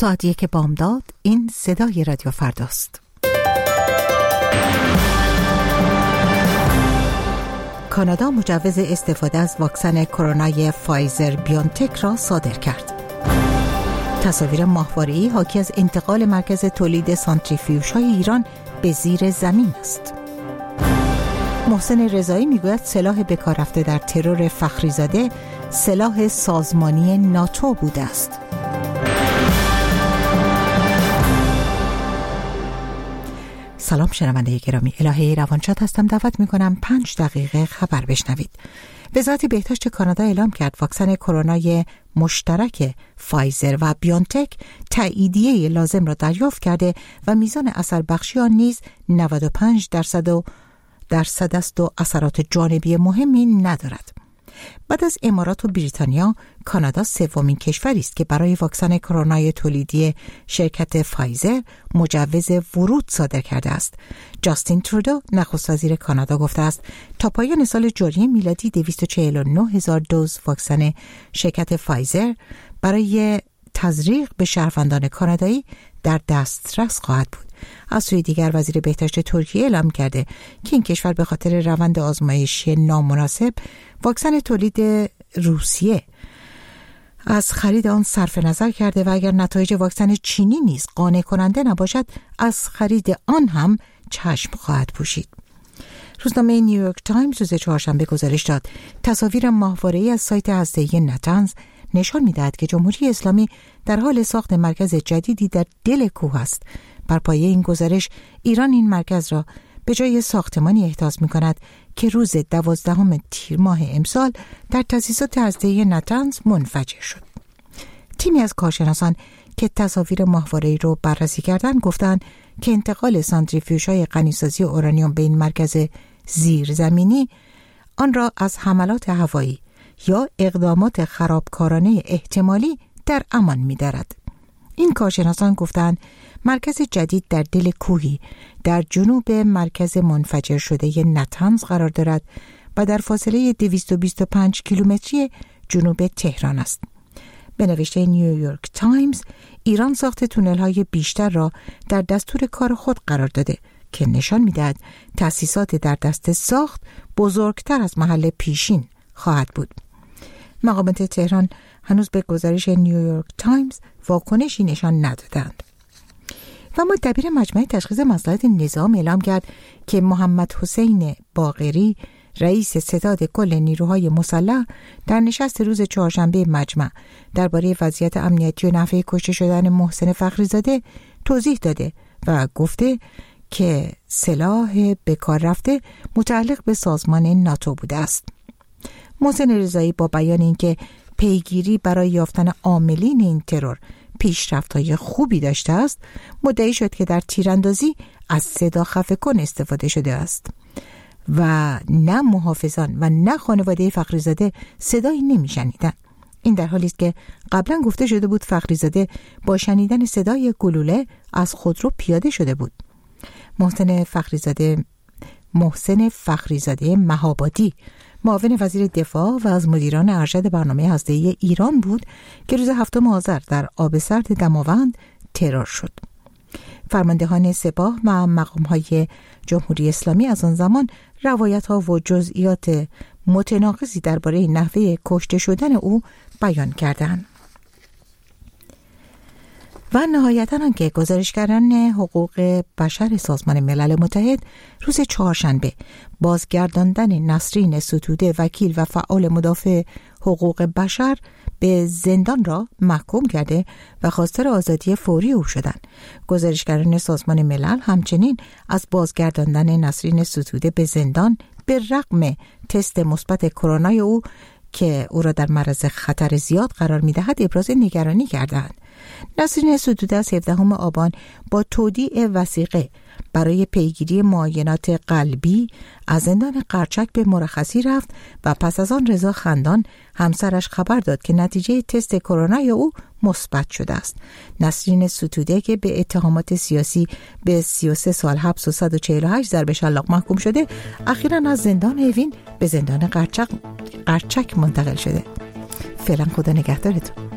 ساعت 1 بامداد. این صدای رادیو فرداست. کانادا مجوز استفاده از واکسن کرونای فایزر بیونتک را صادر کرد. تصاویر ماهواره‌ای حاکی از انتقال مرکز تولید سانتریفیوژهای ایران به زیر زمین است. محسن رضایی میگوید سلاح به کار رفته در ترور فخریزاده سلاح سازمانی ناتو بوده است. سلام شنونده گرامی، الهه روانشاد هستم. دعوت میکنم 5 دقیقه خبر بشنوید. وزارت بهداشت کانادا اعلام کرد واکسن کرونای مشترک فایزر و بیونتک تاییدیه لازم را دریافت کرده و میزان اثر بخشی آن نیز 95% است و اثرات جانبی مهمی ندارد. بعد از امارات و بریتانیا، کانادا سومین کشوری است که برای واکسن کرونای تولیدی شرکت فایزر مجوز ورود صادر کرده است. جاستین ترودو نخست وزیر کانادا گفته است تا پایان سال جاری میلادی 249,000 دوز واکسن شرکت فایزر برای تزریق به شهروندان کانادایی در دسترس خواهد بود. از سوی دیگر وزیر بهداشت ترکیه اعلام کرده که این کشور به خاطر روند آزمایشی نامناسب واکسن تولید روسیه از خرید آن صرف نظر کرده و اگر نتایج واکسن چینی نیز قانع کننده نباشد از خرید آن هم چشم خواهد پوشید. روزنامه نیویورک تایمز روز چهارشنبه گزارش داد تصاویر ماهواره‌ای از سایت هسته‌ای نتنز نشان می‌دهد که جمهوری اسلامی در حال ساخت مرکز جدیدی در دل کوه است. بر پایه این گزارش ایران این مرکز را به جای ساختمانی احداث می‌کند که روز 12 تیر ماه امسال در تأسیسات هسته‌ای نتنز منفجر شد. تیمی از کارشناسان که تصاویر ماهواره‌ای را بررسی کردند گفتند که انتقال سانتریفیوژهای غنیسازی اورانیوم به این مرکز زیرزمینی آن را از حملات هوایی یا اقدامات خرابکارانه احتمالی در امان می‌دارد. این کارشناسان گفتند مرکز جدید در دل کوهی در جنوب مرکز منفجر شده نتنز قرار دارد و در فاصله 225 کیلومتری جنوب تهران است. به نوشته نیویورک تایمز، ایران ساخت تونل‌های بیشتر را در دستور کار خود قرار داده که نشان می‌دهد تأسیسات در دست ساخت بزرگتر از محل پیشین خواهد بود. مقامات تهران هنوز به گزارش نیویورک تایمز واکنشی نشان ندادند. و اما دبیر مجمع تشخیص مصلحت نظام اعلام کرد که محمد حسین باقری رئیس ستاد کل نیروهای مسلح در نشست روز چهارشنبه مجمع درباره وضعیت امنیتی و نحوه کشته شدن محسن فخریزاده توضیح داده و گفته که سلاح به کار رفته متعلق به سازمان ناتو بوده است. محسن رضایی با بیان اینکه پیگیری برای یافتن عاملین این ترور پیشرفت‌های خوبی داشته است، مدعی شد که در تیراندازی از صدا خفه کن استفاده شده است و نه محافظان و نه خانواده فخریزاده صدایی نمی‌شنیدند. این در حالی است که قبلا گفته شده بود فخریزاده با شنیدن صدای گلوله از خودرو پیاده شده بود. محسن فخریزاده مهابادی معاون وزیر دفاع و از مدیران ارشد برنامه هسته‌ای ایران بود که روز 7 آذر در آب سرد دماوند ترور شد. فرماندهان سپاه و مقام‌های جمهوری اسلامی از آن زمان روایت‌ها و جزئیات متناقضی درباره نحوه کشته شدن او بیان کردند. و نهایتاً آنکه گزارشگران حقوق بشر سازمان ملل متحد روز چهارشنبه بازگرداندن نسرین ستوده وکیل و فعال مدافع حقوق بشر به زندان را محکوم کرده و خواستار آزادی فوری او شدند. گزارشگران سازمان ملل همچنین از بازگرداندن نسرین ستوده به زندان به رغم تست مثبت کرونای او که او را در معرض خطر زیاد قرار می‌دهد ابراز نگرانی کردند. نسرین ستوده از 17 آبان با تودیع وثیقه برای پیگیری معاینات قلبی از زندان قرچک به مرخصی رفت و پس از آن رضا خندان همسرش خبر داد که نتیجه تست کرونای او مثبت شده است. نسرین ستوده که به اتهامات سیاسی به 33 سال حبس و 148 ضرب شلاق محکوم شده، اخیراً از زندان اوین به زندان قرچک منتقل شده. فعلا خدا نگهدارتون.